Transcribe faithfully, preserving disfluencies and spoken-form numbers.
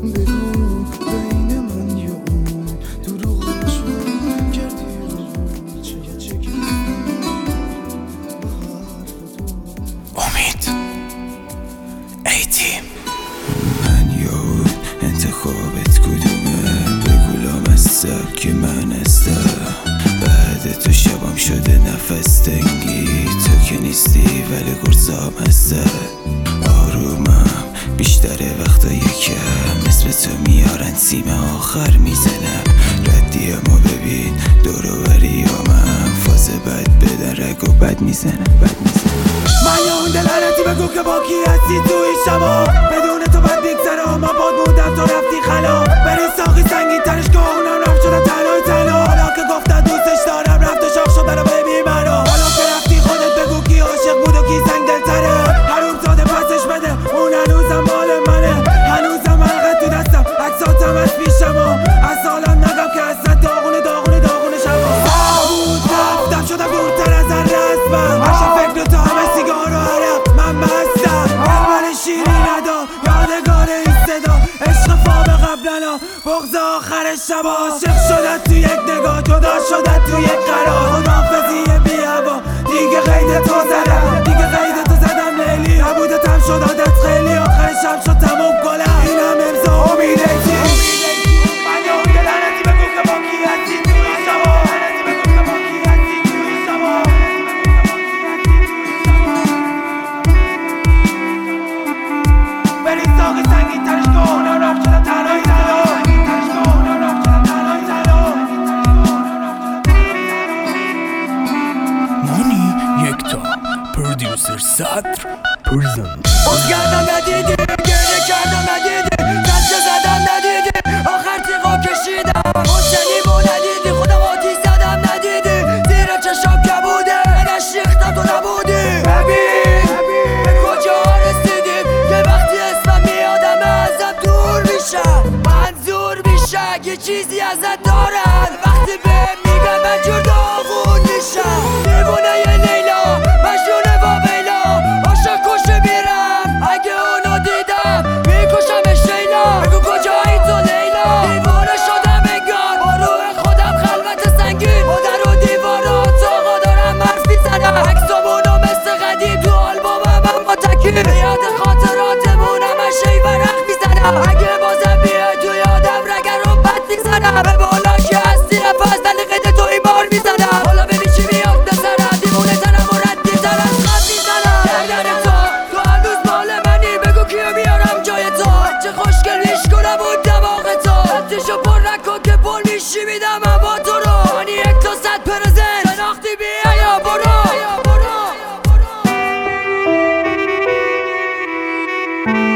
بگو بین من یا اون دروغشو کردی رو چه چه کردی با حرف تو امید ای تیم من یا اون انتخابت کدومه بگو لامصب که من هستم بعد تو شبام شده نفس تنگی تو که نیستی ولی گرزام هستن آرومم بیشتره وقتا یکم اسم تو میارن سیم آخر میزنم ردیمو ببین دوروبریامم فاز بد بدن رگ و بد میزنم بد میزنم من یا اون دلالتی بگو که با کی هستی تو این شبا بدون تو بد میگذره ما باد بودم تو رفتی خلا بری ساقی سنگین ترش که اونم رفت شده تنهای تنها حالا که گفتن دوستش دارم رفت و شاخ شد برا ببین منو حالا که رفتی خودت بگو کی عاشق بود و کی سنگ دلتره حروم زاده پسش بده اون هنوزم مال منه هنوزم حلقه تو دستم عکساتم از پیشم از سالم نگم که اصلا داغونه داغونه داغونه شبا بود رفتم شدم دورتر از هر رسمم هرشم فکر تو همه سیگار و عرق من مستم قلبن شیری ندا یادگار این صدا عشق فاب قبلنا بغض آخر شبا عاشق شدن تو یک نگاه جدا شدن تو یک قرار خداحافظی بی هوا دیگه قید تو زدم دیگه قید تو زدم لیلی نبودتم شد عادت خیلی آخر شب شد تموم گلم اینم امضا امید ای تیم من یا اون دلالتی بگو که با کی هستی تو این شبا بگو که با کی هستی تو این شبا بری ساقی سنگین ترش که اونم رفت شده تنهای تنها مانی یکتا پرودیوسر صدر پرزن باز کردم ندیدی گریه کردم ندیدی دسته زدم ندیدی آخر تیغا کشیدم حسنی با ندیدی خودم آتیش زدم ندیدی زیر چشم کبوده من شیختم تو نبودی ببین به کجا رسیدیم یه وقتی اسمم میادم ازم دور میشن منظور میشن یه چیزی ازت دارن وقتی بهم میگم من جور داغون میشم دیوونه یه لیلا مجنونه با بیلا عاشق کشه میرم اگه اونو دیدم میکشمش لیلا بگو کجایی تو لیلا دیوانه شدم انگار با روح خودم خلوت سنگین با در و دیوارات آقا دارم حرف میزنم عکسامونو مثل قدیم تو آلبومم اما تکیم به یاد خاطراتمونم از شی ورق میزنم اگه بازم بیای تو یادم رگر رو بد میزنم به بالا که هستی نفس دلیقه تو ایمان میزنم حالا ببین چی میاد نظرم دیوونه ترم و رد میزنم خط میزنم گردن تو تو هنوز مال منی بگو کیو بیارم جای تو چه خوشگل ریش کنم اون دماغ تو حتیشو پر نکن که پر میشی میدم من با تو رو مانی یک تا صد پرزنت شناختی بیا یا برو